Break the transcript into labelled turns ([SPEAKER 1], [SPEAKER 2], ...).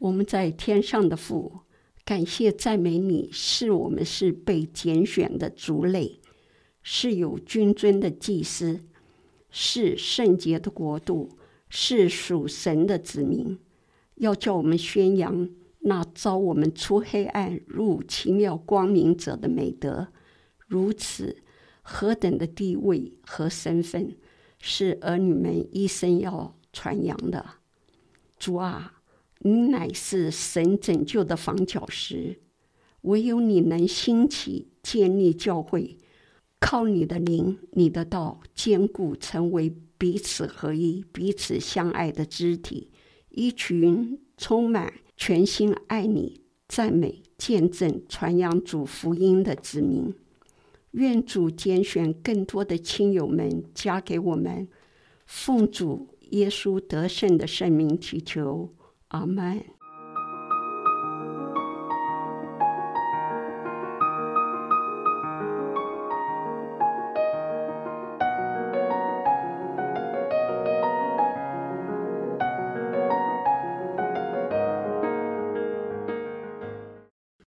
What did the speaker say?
[SPEAKER 1] 我们在天上的父，感谢赞美你，是我们是被拣选的族类，是有君尊的祭司，是圣洁的国度，是属神的子民，要叫我们宣扬那召我们出黑暗入奇妙光明者的美德。如此何等的地位和身份，是儿女们一生要传扬的。主啊，你乃是神拯救的房角石，唯有你能兴起建立教会，靠你的灵你的道坚固，成为彼此合一彼此相爱的肢体，一群充满全心爱你赞美见证传扬主福音的子民。愿主拣选更多的亲友们加给我们，奉主耶稣得胜的圣名祈求，阿们。